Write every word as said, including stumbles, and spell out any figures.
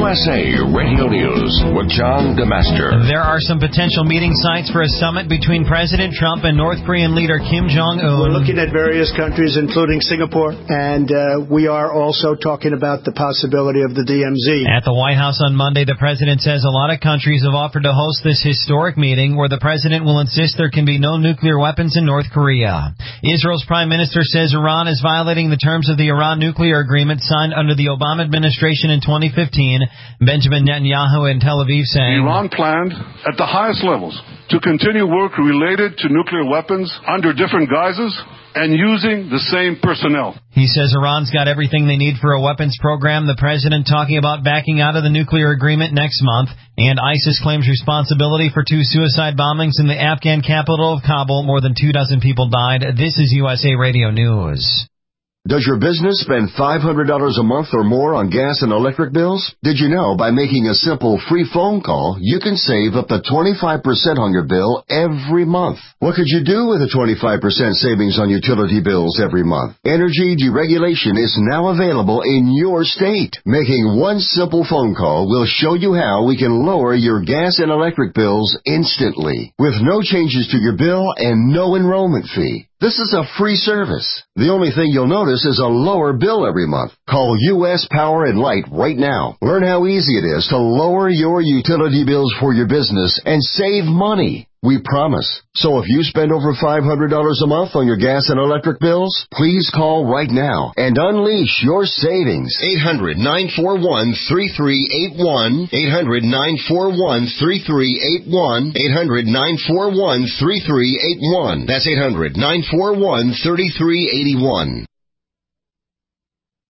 S A Radio News with John DeMaster. There are some potential meeting sites for a summit between President Trump and North Korean leader Kim Jong-un. We're looking at various countries, including Singapore, and uh, we are also talking about the possibility of the D M Z. At the White House on Monday, the president says a lot of countries have offered to host this historic meeting where the president will insist there can be no nuclear weapons in North Korea. Israel's prime minister says Iran is violating the terms of the Iran nuclear agreement signed under the Obama administration in twenty fifteen. Benjamin Netanyahu in Tel Aviv saying, Iran planned at the highest levels to continue work related to nuclear weapons under different guises and using the same personnel. He says Iran's got everything they need for a weapons program. The president talking about backing out of the nuclear agreement next month. And ISIS claims responsibility for two suicide bombings in the Afghan capital of Kabul. More than two dozen people died. This is U S A Radio News. Does your business spend five hundred dollars a month or more on gas and electric bills? Did you know by making a simple free phone call, you can save up to twenty-five percent on your bill every month? What could you do with a twenty-five percent savings on utility bills every month? Energy deregulation is now available in your state. Making one simple phone call will show you how we can lower your gas and electric bills instantly, with no changes to your bill and no enrollment fee. This is a free service. The only thing you'll notice is a lower bill every month. Call U S Power and Light right now. Learn how easy it is to lower your utility bills for your business and save money. We promise. So if you spend over five hundred dollars a month on your gas and electric bills, please call right now and unleash your savings. eight hundred, nine four one, three three eight one. eight hundred, nine four one, three three eight one. eight hundred, nine four one, three three eight one. That's eight hundred, nine four one, three three eight one.